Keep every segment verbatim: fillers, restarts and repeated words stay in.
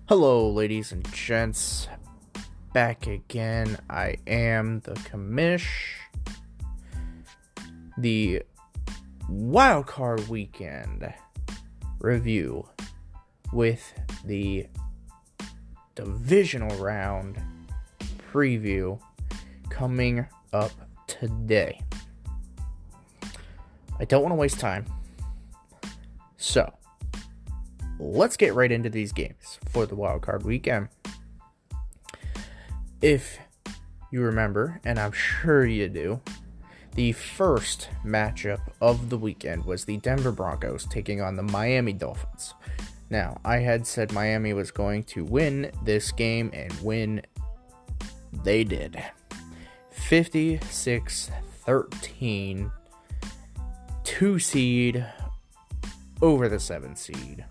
Hello, ladies and gents. Back again. I am the commish. The wildcard weekend review with the divisional round preview coming up today. I don't want to waste time. So, let's get right into these games for the wildcard weekend. If you remember, and I'm sure you do, the first matchup of the weekend was the Denver Broncos taking on the Miami Dolphins. Now, I had said Miami was going to win this game, and win they did. fifty-six thirteen, two seed over the seven seed.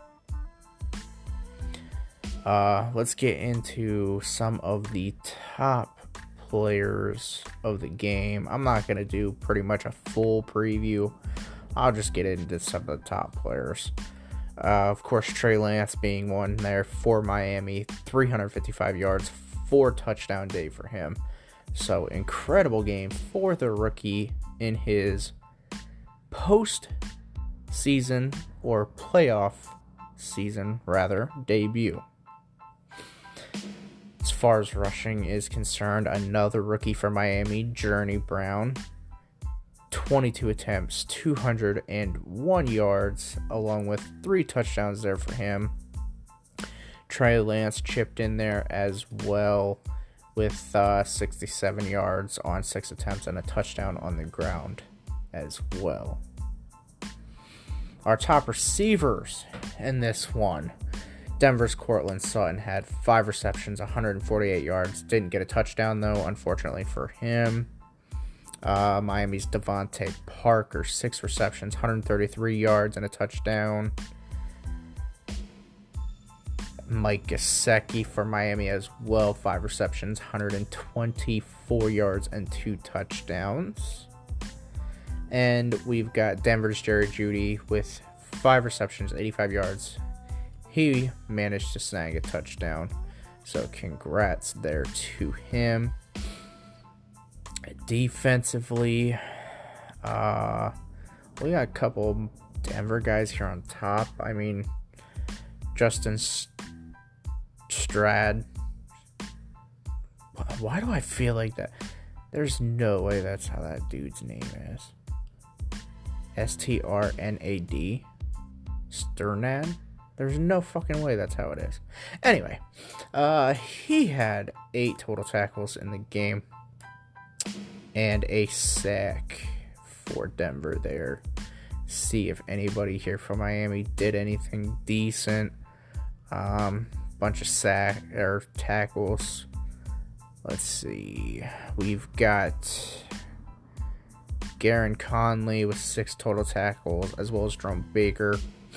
Uh, let's get into some of the top players of the game. I'm not going to do pretty much a full preview. I'll just get into some of the top players. Uh, of course, Trey Lance being one there for Miami. three hundred fifty-five yards, four touchdown day for him. So, incredible game for the rookie in his post-season or playoff season, rather, debut. As far as rushing is concerned, another rookie for Miami, Journey Brown. twenty-two attempts, two hundred one yards, along with three touchdowns there for him. Trey Lance chipped in there as well with uh, sixty-seven yards on six attempts and a touchdown on the ground as well. Our top receivers in this one. Denver's Courtland Sutton had five receptions, one hundred forty-eight yards. Didn't get a touchdown, though, unfortunately for him. Uh, Miami's Devontae Parker, six receptions, one hundred thirty-three yards, and a touchdown. Mike Gesicki for Miami as well, five receptions, one hundred twenty-four yards, and two touchdowns. And we've got Denver's Jerry Jeudy with five receptions, eighty-five yards. He managed to snag a touchdown, so congrats there to him. Defensively, uh, we got a couple Denver guys here on top. I mean, Justin Strad. Why do I feel like that? There's no way that's how that dude's name is. S T R N A D? Sternad? There's no fucking way that's how it is. Anyway, uh, he had eight total tackles in the game and a sack for Denver there. See if anybody here from Miami did anything decent. Um, bunch of sack or tackles. Let's see. We've got Garen Conley with six total tackles, as well as Jerome Baker.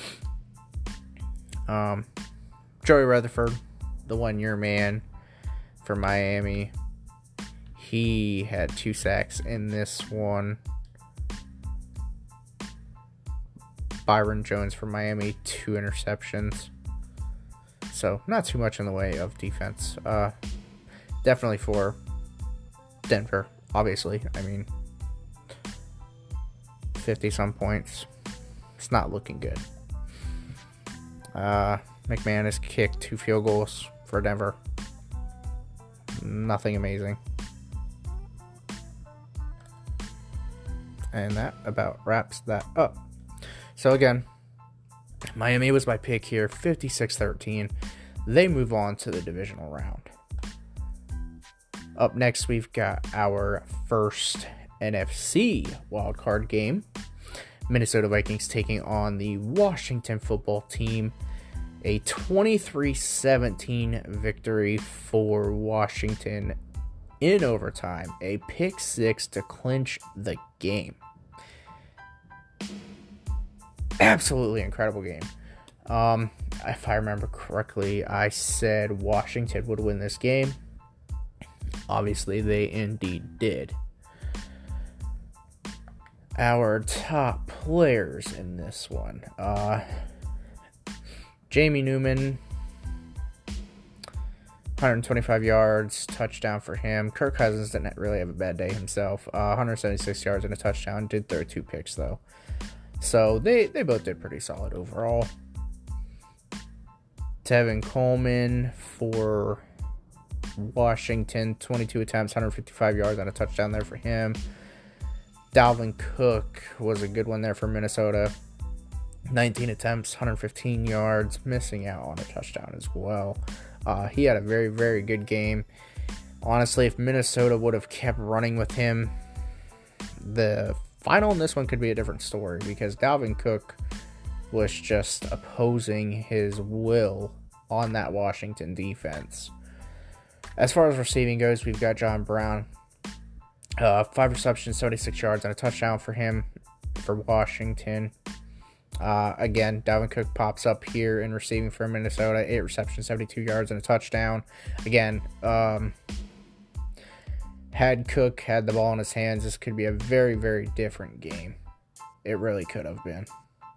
Um, Joey Rutherford, the one-year man for Miami. He had two sacks in this one. Byron Jones for Miami, two interceptions. So, not too much in the way of defense. Uh, definitely for Denver, obviously. I mean, fifty-some points. It's not looking good. Uh, McManus kicked two field goals for Denver. Nothing amazing. And that about wraps that up. So again, Miami was my pick here, fifty-six thirteen. They move on to the divisional round. Up next, we've got our first N F C wildcard game. Minnesota Vikings taking on the Washington football team. A twenty-three seventeen victory for Washington in overtime. A pick six to clinch the game. Absolutely incredible game. Um, if I remember correctly, I said Washington would win this game. Obviously, they indeed did. Our top players in this one. Uh, Jamie Newman one hundred twenty-five yards, touchdown for him. Kirk Cousins didn't really have a bad day himself. Uh, one hundred seventy-six yards and a touchdown. Did throw two picks, though. So they, they both did pretty solid overall. Tevin Coleman for Washington, twenty-two attempts, one hundred fifty-five yards and a touchdown there for him. Dalvin Cook was a good one there for Minnesota. nineteen attempts, one hundred fifteen yards, missing out on a touchdown as well. Uh, he had a very, very good game. Honestly, if Minnesota would have kept running with him, the final in this one could be a different story, because Dalvin Cook was just opposing his will on that Washington defense. As far as receiving goes, we've got John Brown. Uh, five receptions, seventy-six yards, and a touchdown for him for Washington. Uh, again, Dalvin Cook pops up here in receiving for Minnesota. eight receptions, seventy-two yards, and a touchdown. Again, um, had Cook had the ball in his hands, this could be a very, very different game. It really could have been.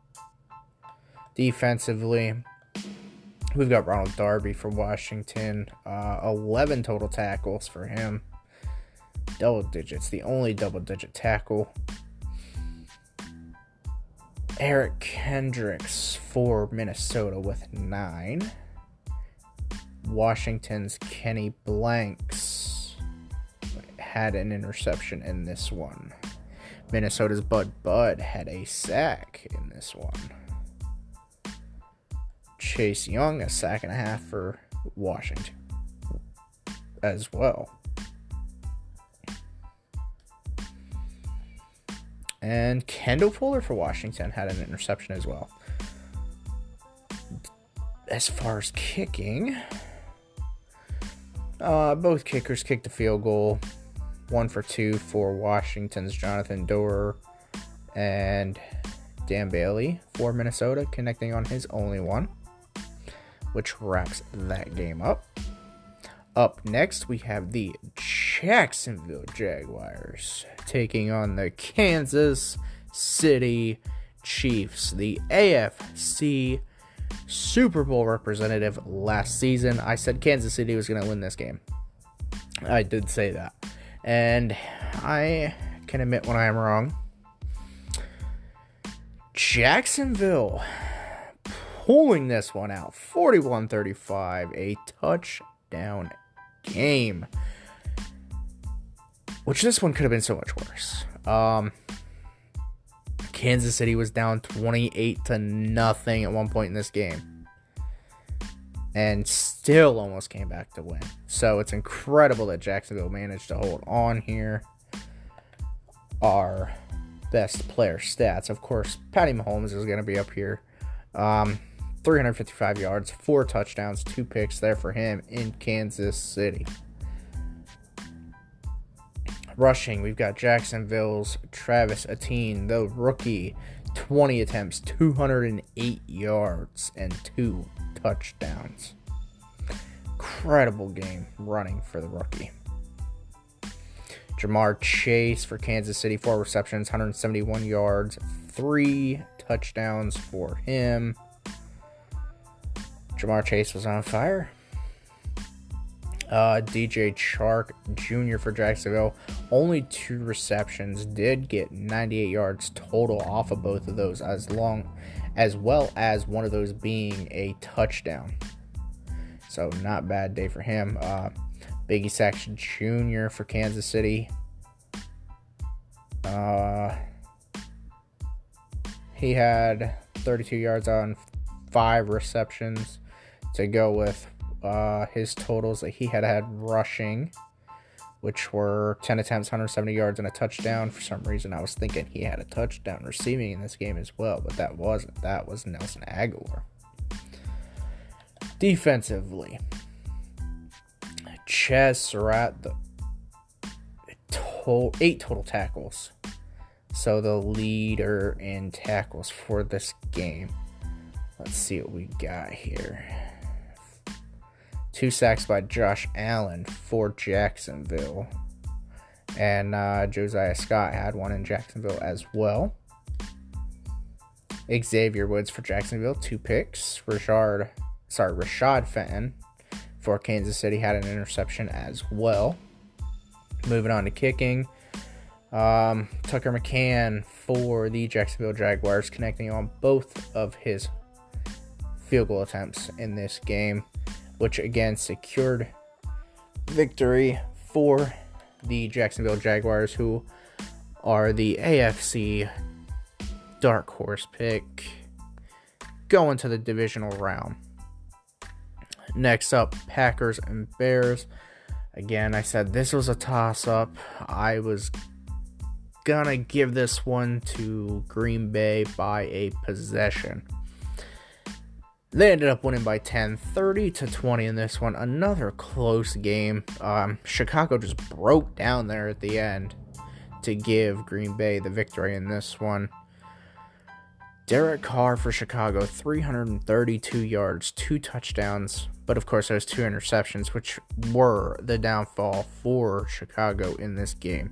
Defensively, we've got Ronald Darby for Washington. Uh, eleven total tackles for him. Double digits, the only double-digit tackle. Eric Kendricks for Minnesota with nine. Washington's Kenny Blanks had an interception in this one. Minnesota's Bud Budd had a sack in this one. Chase Young, a sack and a half for Washington as well. And Kendall Fuller for Washington had an interception as well. As far as kicking, uh, both kickers kicked a field goal. One for two for Washington's Jonathan Doerer, and Dan Bailey for Minnesota connecting on his only one, which wraps that game up. Up next, we have the Jacksonville Jaguars taking on the Kansas City Chiefs, the A F C Super Bowl representative last season. I said Kansas City was going to win this game. I did say that. And I can admit when I am wrong. Jacksonville pulling this one out, forty-one thirty-five, a touchdown game, which this one could have been so much worse. Um, Kansas City was down twenty-eight to nothing at one point in this game, and still almost came back to win. So it's incredible that Jacksonville managed to hold on here. Our best player stats, of course, Patty Mahomes is going to be up here. Um, three hundred fifty-five yards, four touchdowns, two picks there for him in Kansas City. Rushing, we've got Jacksonville's Travis Etienne, the rookie, twenty attempts, two hundred eight yards, and two touchdowns. Incredible game running for the rookie. Jamar Chase for Kansas City, four receptions, one hundred seventy-one yards, three touchdowns for him. Jamar Chase was on fire. Uh, D J Chark Junior for Jacksonville, only two receptions, did get ninety-eight yards total off of both of those, as long as well as one of those being a touchdown. So not bad day for him. Uh, Biggie Sacks Junior for Kansas City. Uh, he had thirty-two yards on five receptions to go with uh, his totals that he had had rushing, which were ten attempts, one hundred seventy yards, and a touchdown. For some reason, I was thinking he had a touchdown receiving in this game as well, but that wasn't. That was Nelson Aguilar. Defensively, Chaz Surratt, the to- eight total tackles. So the leader in tackles for this game. Let's see what we got here. Two sacks by Josh Allen for Jacksonville. And uh, Josiah Scott had one in Jacksonville as well. Xavier Woods for Jacksonville, two picks. Rashard, sorry, Rashad Fenton for Kansas City had an interception as well. Moving on to kicking. Um, Tucker McCann for the Jacksonville Jaguars, connecting on both of his field goal attempts in this game, which again secured victory for the Jacksonville Jaguars, who are the A F C dark horse pick going to the divisional round. Next up, Packers and Bears. Again, I said this was a toss-up. I was gonna give this one to Green Bay by a possession. They ended up winning by ten, thirty to twenty in this one. Another close game. Um, Chicago just broke down there at the end to give Green Bay the victory in this one. Derek Carr for Chicago, three hundred thirty-two yards, two touchdowns, but of course those two interceptions, which were the downfall for Chicago in this game.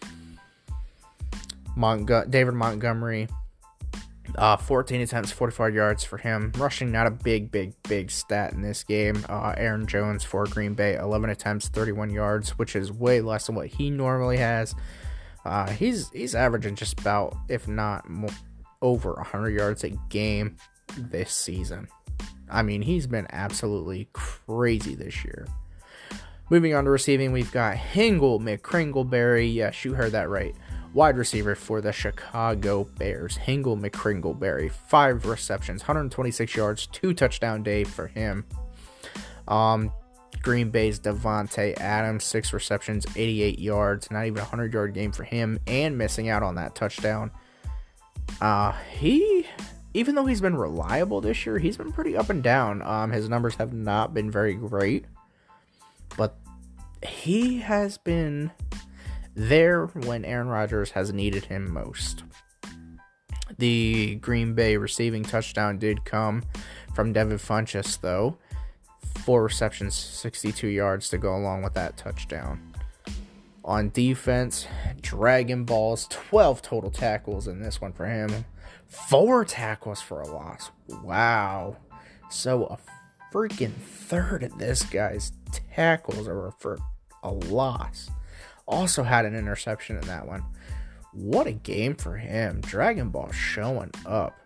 Montg- David Montgomery, uh, fourteen attempts, forty-four yards for him. Rushing, not a big, big, big stat in this game. Uh, Aaron Jones for Green Bay, eleven attempts, thirty-one yards, which is way less than what he normally has. Uh, he's he's averaging just about, if not more, over one hundred yards a game this season. I mean, he's been absolutely crazy this year. Moving on to receiving, we've got Hingle McCringleberry. Yes, you heard that right. Wide receiver for the Chicago Bears. Hingle McCringleberry. Five receptions, one hundred twenty-six yards, two touchdown day for him. Um, Green Bay's Devontae Adams, six receptions, eighty-eight yards. Not even a hundred-yard game for him, and missing out on that touchdown. Uh, he, even though he's been reliable this year, he's been pretty up and down. Um, his numbers have not been very great, but he has been there when Aaron Rodgers has needed him most. The Green Bay receiving touchdown did come from Devin Funchess, though. Four receptions, sixty-two yards to go along with that touchdown. On defense, Dragon Balls, twelve total tackles in this one for him. Four tackles for a loss. Wow. So a freaking third of this guy's tackles are for a loss. Also had an interception in that one. What a game for him. Dragon Ball showing up.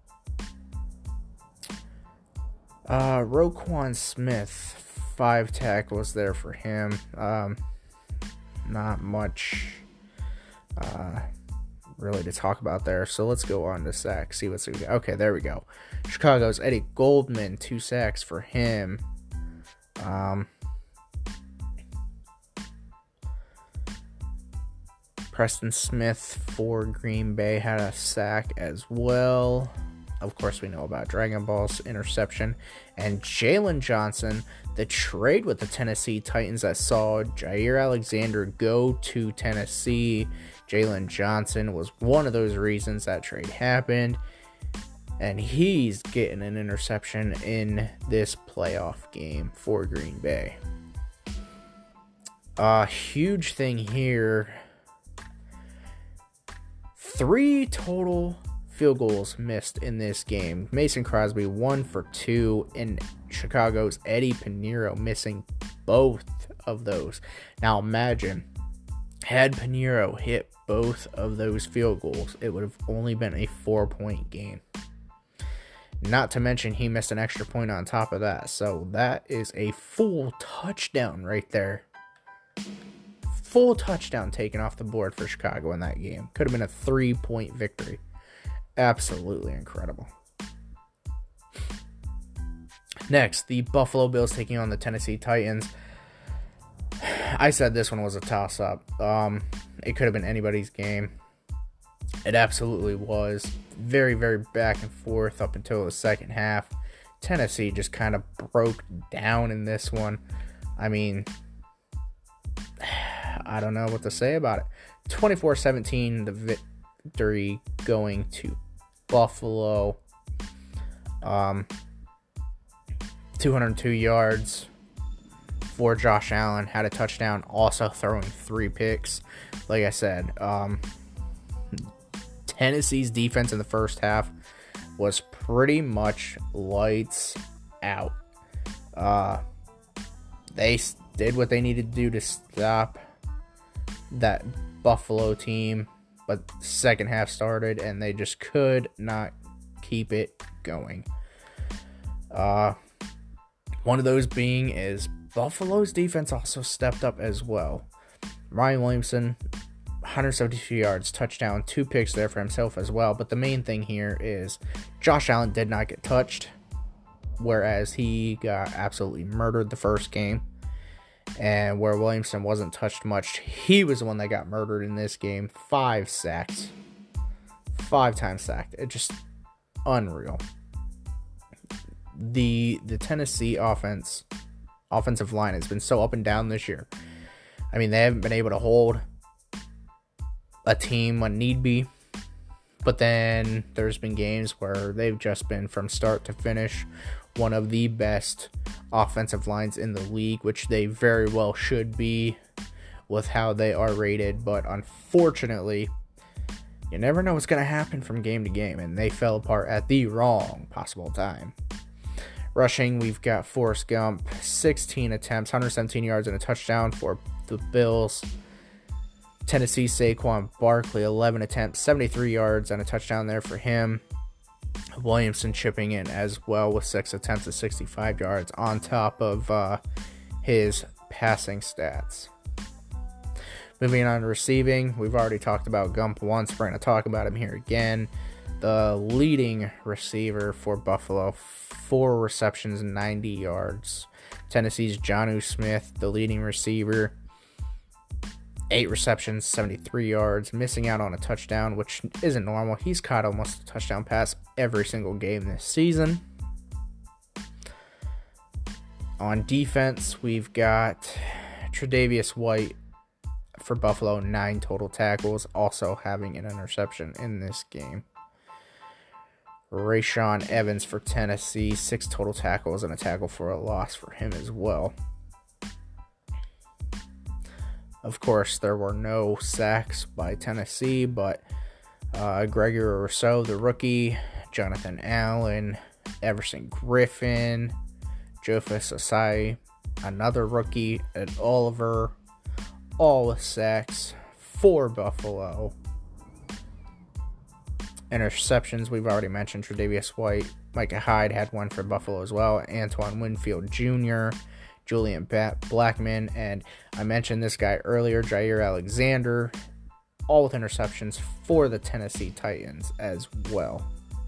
Uh, Roquan Smith, five tackles there for him. Um, not much uh, really to talk about there. So let's go on to sacks. See what's okay. There we go. Chicago's Eddie Goldman, two sacks for him. Um, Preston Smith for Green Bay had a sack as well. Of course, we know about Dragon Ball's interception. And Jalen Johnson, the trade with the Tennessee Titans that saw Jair Alexander go to Tennessee. Jalen Johnson was one of those reasons that trade happened. And he's getting an interception in this playoff game for Green Bay. A uh, huge thing here. Three total field goals missed in this game. Mason Crosby one for two, and Chicago's Eddie Pinheiro missing both of those. Now imagine, had Pinheiro hit both of those field goals, it would have only been a four-point game. Not to mention he missed an extra point on top of that. So that is a full touchdown right there. Full touchdown taken off the board for Chicago in that game. Could have been a three-point victory. Absolutely incredible. Next, the Buffalo Bills taking on the Tennessee Titans. I said this one was a toss-up. Um, it could have been anybody's game. It absolutely was. Very, very back and forth up until the second half. Tennessee just kind of broke down in this one. I mean, I don't know what to say about it. twenty-four seventeen, the victory going to Buffalo. Um, two hundred two yards for Josh Allen. Had a touchdown, also throwing three picks. Like I said, um, Tennessee's defense in the first half was pretty much lights out. Uh, they did what they needed to do to stop that Buffalo team, but the second half started and they just could not keep it going. Uh, one of those being is Buffalo's defense also stepped up as well. Ryan Williamson, one hundred seventy-two yards, touchdown, two picks there for himself as well. But the main thing here is Josh Allen did not get touched, whereas he got absolutely murdered the first game. And where Williamson wasn't touched much, he was the one that got murdered in this game. Five sacks. Five times sacked. It just unreal. The the Tennessee offense, offensive line has been so up and down this year. I mean, they haven't been able to hold a team when need be. But then there's been games where they've just been, from start to finish, one of the best offensive lines in the league, which they very well should be with how they are rated. But unfortunately, you never know what's going to happen from game to game, and they fell apart at the wrong possible time. Rushing, we've got Forrest Gump, sixteen attempts, one hundred seventeen yards and a touchdown for the Bills. Tennessee, Saquon Barkley, eleven attempts, seventy-three yards and a touchdown there for him. Williamson chipping in as well with six attempts at sixty-five yards on top of uh, his passing stats. Moving on to receiving, we've already talked about Gump once. We're going to talk about him here again. The leading receiver for Buffalo, four receptions, ninety yards. Tennessee's Jonnu Smith, the leading receiver, eight receptions, seventy-three yards, missing out on a touchdown, which isn't normal. He's caught almost a touchdown pass every single game this season. On defense, we've got Tre'Davious White for Buffalo, nine total tackles, also having an interception in this game. Rashaan Evans for Tennessee, six total tackles and a tackle for a loss for him as well. Of course, there were no sacks by Tennessee, but uh, Gregory Rousseau, the rookie, Jonathan Allen, Everson Griffin, Joseph Osai, another rookie, and Oliver, all with sacks for Buffalo. Interceptions, we've already mentioned Tre'Davious White. Micah Hyde had one for Buffalo as well. Antoine Winfield Junior, Julian Blackman, and I mentioned this guy earlier, Jair Alexander, all with interceptions for the Tennessee Titans as well.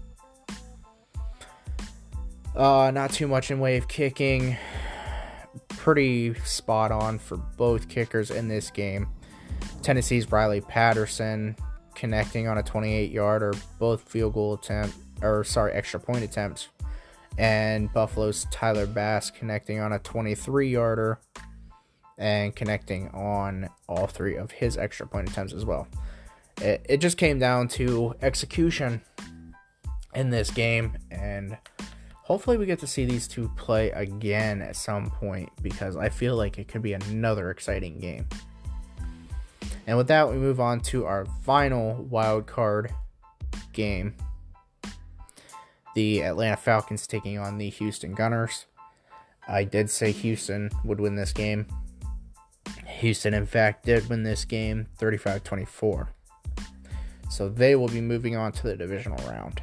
Uh, not too much in way of kicking. Pretty spot on for both kickers in this game. Tennessee's Riley Patterson connecting on a twenty-eight yarder, both field goal attempt, or sorry, extra point attempts. And Buffalo's Tyler Bass connecting on a twenty-three yarder and connecting on all three of his extra point attempts as well. It, it just came down to execution in this game, and hopefully we get to see these two play again at some point, because I feel like it could be another exciting game. And with that, we move on to our final wild card game. The Atlanta Falcons taking on the Houston Gunners. I did say Houston would win this game. Houston, in fact, did win this game thirty-five twenty-four. So they will be moving on to the divisional round.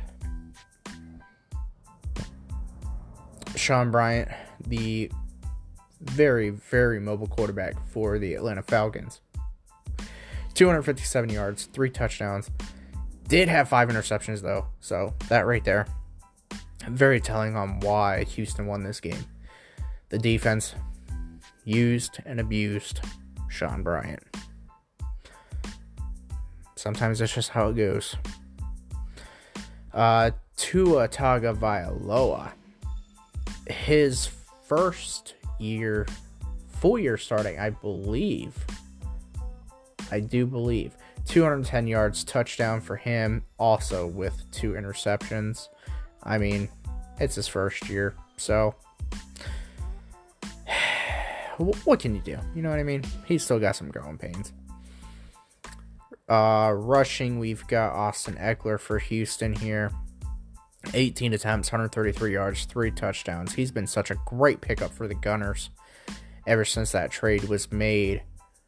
Sean Bryant, the very, very mobile quarterback for the Atlanta Falcons. two hundred fifty-seven yards, three touchdowns. Did have five interceptions, though. So that right there, very telling on why Houston won this game. The defense used and abused Sean Bryant. Sometimes that's just how it goes. Uh, Tua Tagovailoa. His first year, full year starting, I believe. I do believe. two hundred ten yards, touchdown for him, also with two interceptions. I mean, it's his first year, so what can you do? You know what I mean? He's still got some growing pains. Uh, rushing, we've got Austin Eckler for Houston here. eighteen attempts, one hundred thirty-three yards, three touchdowns. He's been such a great pickup for the Gunners. ever since that trade was made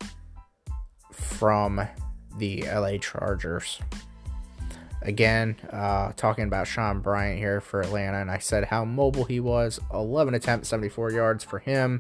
from the L A Chargers. Again, uh, talking about Sean Bryant here for Atlanta, and I said how mobile he was. eleven attempts, seventy-four yards for him.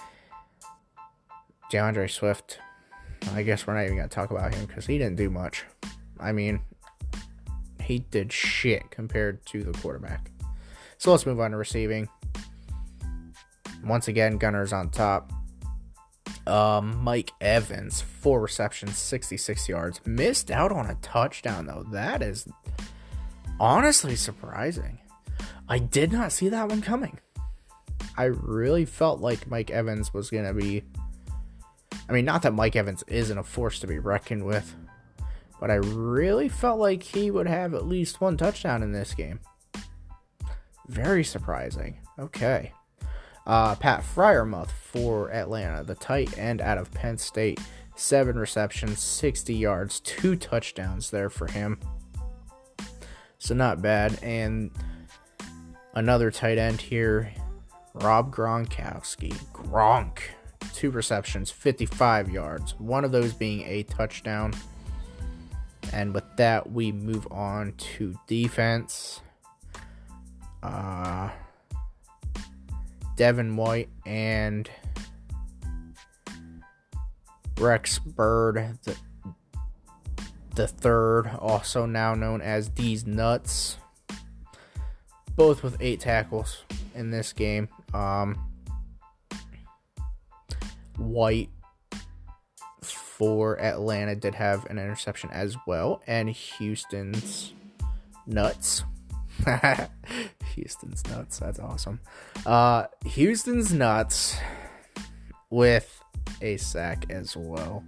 DeAndre Swift, I guess we're not even going to talk about him because he didn't do much. I mean, he did shit compared to the quarterback. So let's move on to receiving. Once again, Gunners on top. Um, Mike Evans, four receptions, sixty-six yards. Missed out on a touchdown, though. That is honestly surprising. I did not see that one coming. I really felt like Mike Evans was going to be... I mean, not that Mike Evans isn't a force to be reckoned with, but I really felt like he would have at least one touchdown in this game. Very surprising. Okay. Uh, Pat Freiermuth for Atlanta, the tight end out of Penn State. Seven receptions, sixty yards, two touchdowns there for him. So not bad. And another tight end here, Rob Gronkowski. Gronk. Two receptions, fifty-five yards. One of those being a touchdown. And with that, we move on to defense. Uh... Devin White and Rex Bird, the, the third, also now known as D's Nuts, both with eight tackles in this game. Um, White for Atlanta did have an interception as well, and Houston's Nuts. Houston's Nuts. That's awesome. Uh, Houston's Nuts with a sack as well.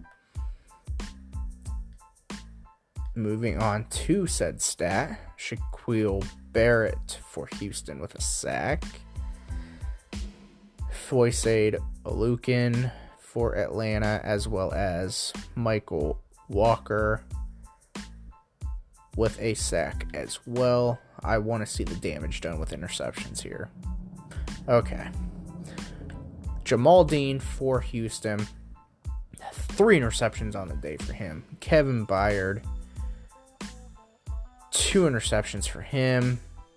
Moving on to said stat, Shaquille Barrett for Houston with a sack. Foyesade Alukin for Atlanta, as well as Michael Walker with a sack as well. I want to see the damage done with interceptions here. Okay. Jamal Dean for Houston. Three interceptions on the day for him. Kevin Byard. Two interceptions for him.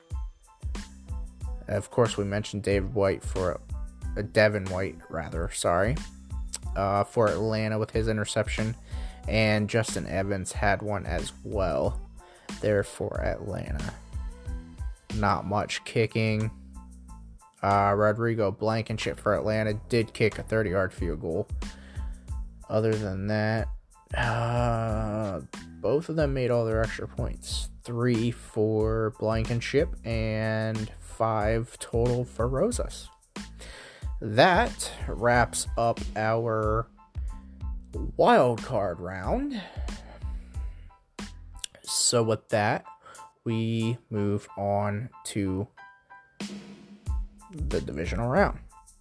Of course, we mentioned David White for... Uh, Devin White, rather. Sorry. Uh, for Atlanta with his interception. And Justin Evans had one as well there for Atlanta. Not much kicking. Uh, Rodrigo Blankenship for Atlanta did kick a thirty-yard field goal. Other than that, uh, both of them made all their extra points. Three for Blankenship and five total for Rosas. That wraps up our wild card round. So with that, we move on to the divisional round.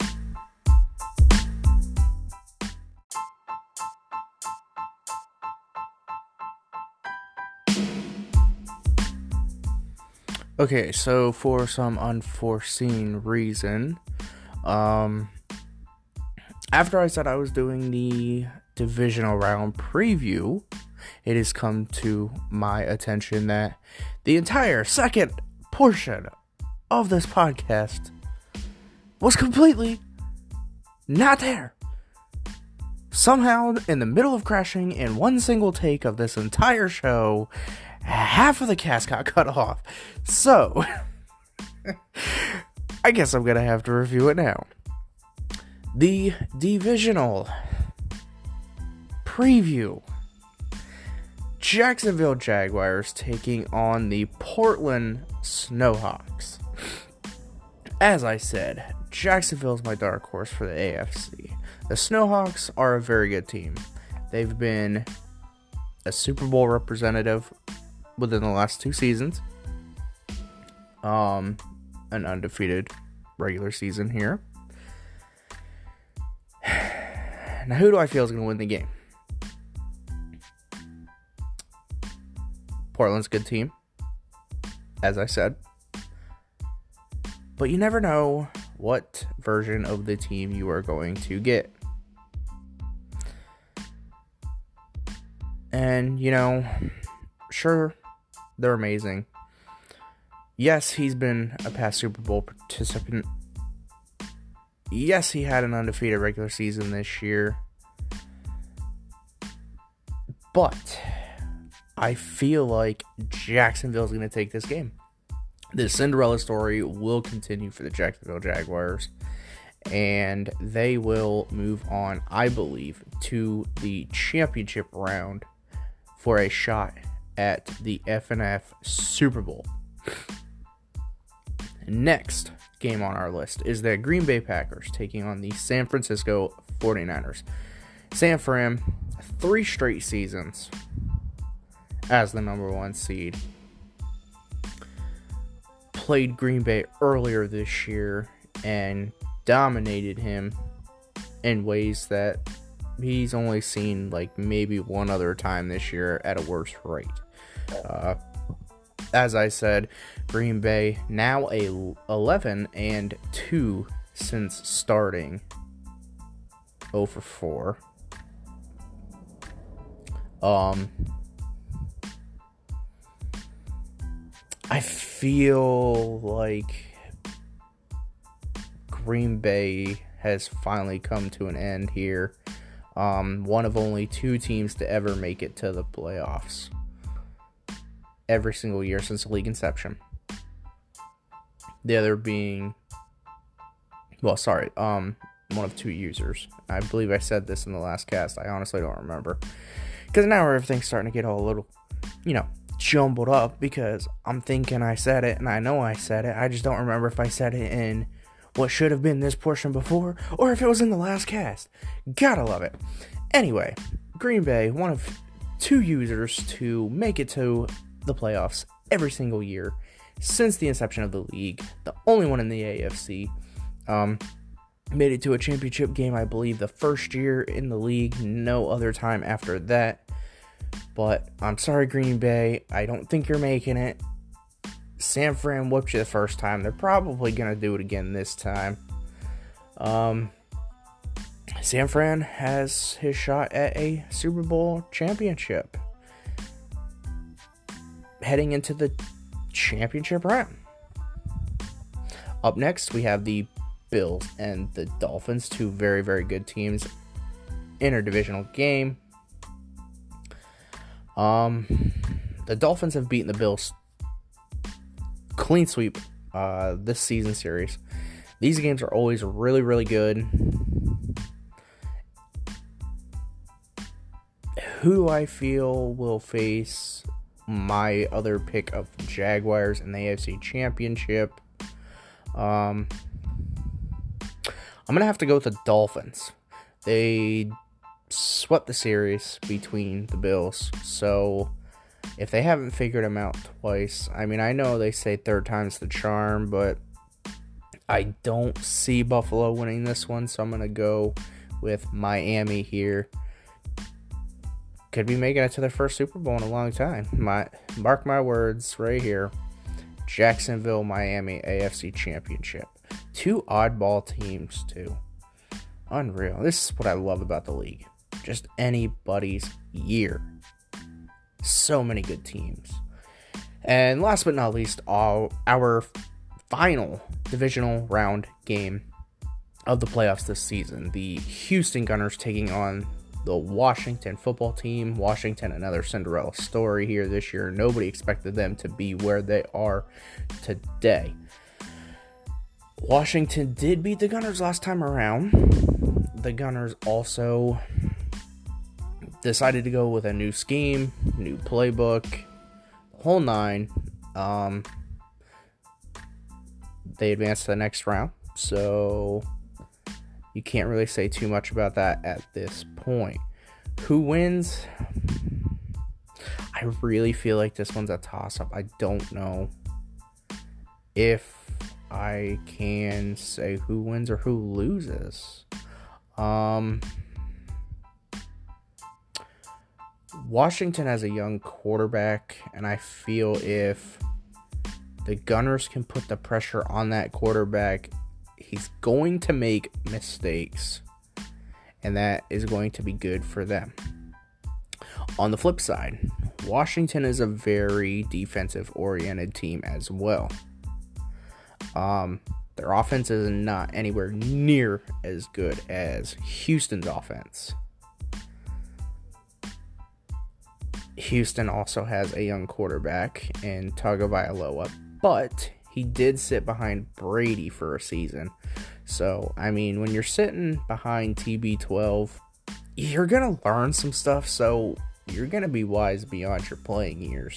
Okay, so for some unforeseen reason, um, after I said I was doing the divisional round preview, it has come to my attention that the entire second portion of this podcast was completely not there. Somehow, in the middle of crashing in one single take of this entire show, half of the cast got cut off. So, I guess I'm going to have to review it now. The divisional preview. Jacksonville Jaguars taking on the Portland Snowhawks. As I said, Jacksonville's my dark horse for the A F C. The Snowhawks are a very good team. They've been a Super Bowl representative within the last two seasons. Um, an undefeated regular season here. Now, who do I feel is going to win the game? Portland's a good team, as I said. But you never know what version of the team you are going to get. And, you know, sure, they're amazing. Yes, he's been a past Super Bowl participant. Yes, he had an undefeated regular season this year. But I feel like Jacksonville's going to take this game. The Cinderella story will continue for the Jacksonville Jaguars. And they will move on, I believe, to the championship round for a shot at the F N F Super Bowl. Next game on our list is the Green Bay Packers taking on the San Francisco forty-niners. San Fran, three straight seasons as the number one seed. Played Green Bay earlier this year and dominated him in ways that he's only seen like maybe one other time this year at a worse rate. Uh, as I said, Green Bay now a eleven and two since starting oh for four. Um, I feel like Green Bay has finally come to an end here. Um, one of only two teams to ever make it to the playoffs every single year since the league inception. The other being, well, sorry, um, one of two users. I believe I said this in the last cast. I honestly don't remember. Because now everything's starting to get all a little, you know, jumbled up because I'm thinking I said it and I know I said it. I just don't remember if I said it in what should have been this portion before or if it was in the last cast. Gotta love it. Anyway, Green Bay, one of two users to make it to the playoffs every single year since the inception of the league. The only one in the A F C. Um, made it to a championship game, I believe, the first year in the league. No other time after that. But I'm sorry, Green Bay. I don't think you're making it. San Fran whooped you the first time. They're probably going to do it again this time. Um, San Fran has his shot at a Super Bowl championship heading into the championship round. Up next, we have the Bills and the Dolphins, two very, very good teams. Interdivisional game. Um, the Dolphins have beaten the Bills clean sweep uh, this season series. These games are always really, really good. Who do I feel will face my other pick of Jaguars in the A F C Championship? Um, I'm going to have to go with the Dolphins. They swept the series between the Bills. So if they haven't figured them out twice, I mean, I know they say third time's the charm, but I don't see Buffalo winning this one. So I'm going to go with Miami here. Could be making it to their first Super Bowl in a long time. My, mark my words right here. Jacksonville, Miami, A F C Championship. Two oddball teams, too. Unreal. This is what I love about the league. Just anybody's year. So many good teams. And last but not least, our, our final divisional round game of the playoffs this season. The Houston Gunners taking on the Washington football team. Washington, another Cinderella story here this year. Nobody expected them to be where they are today. Washington did beat the Gunners last time around. The Gunners also decided to go with a new scheme, new playbook, the whole nine. Um, they advanced to the next round, so you can't really say too much about that at this point. Who wins? I really feel like this one's a toss-up. I don't know if I can say who wins or who loses. Um, Washington has a young quarterback, and I feel if the Gunners can put the pressure on that quarterback He's going to make mistakes, and that is going to be good for them. On the flip side, Washington is a very defensive-oriented team as well. Um, their offense is not anywhere near as good as Houston's offense. Houston also has a young quarterback in Tagovailoa, but he did sit behind Brady for a season. So, I mean, when you're sitting behind T B twelve, you're going to learn some stuff, so you're going to be wise beyond your playing years.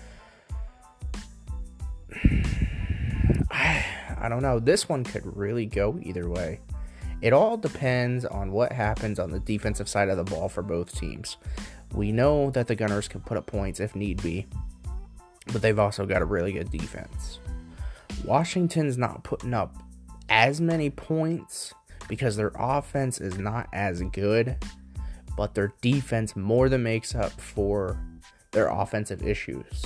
I, I don't know. This one could really go either way. It all depends on what happens on the defensive side of the ball for both teams. We know that the Gunners can put up points if need be, but they've also got a really good defense. Washington's not putting up as many points because their offense is not as good, but their defense more than makes up for their offensive issues.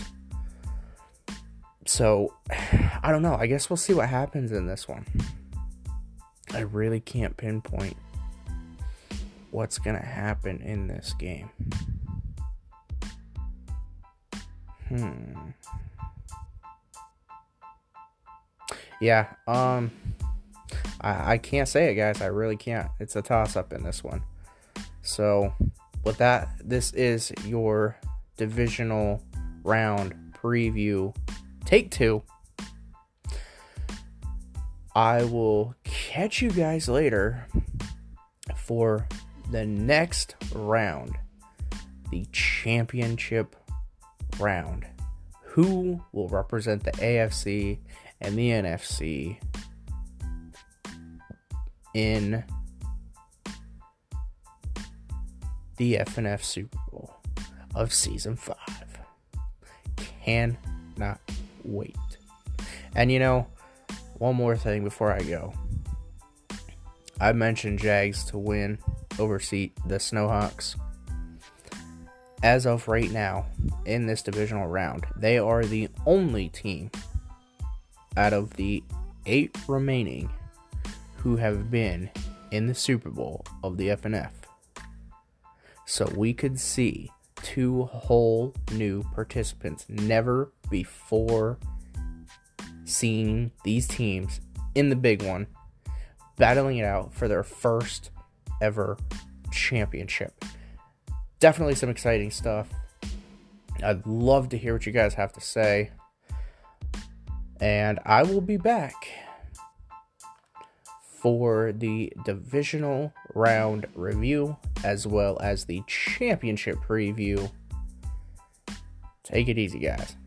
So, I don't know. I guess we'll see what happens in this one. I really can't pinpoint what's going to happen in this game. Hmm. Yeah, um, I, I can't say it, guys. I really can't. It's a toss-up in this one. So, with that, this is your divisional round preview. Take two. I will catch you guys later for the next round, the championship round. Who will represent the A F C and the N F C in the F N F Super Bowl of Season five? Cannot wait. And you know, one more thing before I go. I mentioned Jags to win over seat the Snowhawks. As of right now, in this divisional round, they are the only team out of the eight remaining who have been in the Super Bowl of the F N F. So we could see two whole new participants. Never before seen these teams in the big one battling it out for their first ever championship. Definitely some exciting stuff. I'd love to hear what you guys have to say. And I will be back for the divisional round review as well as the championship preview. Take it easy, guys.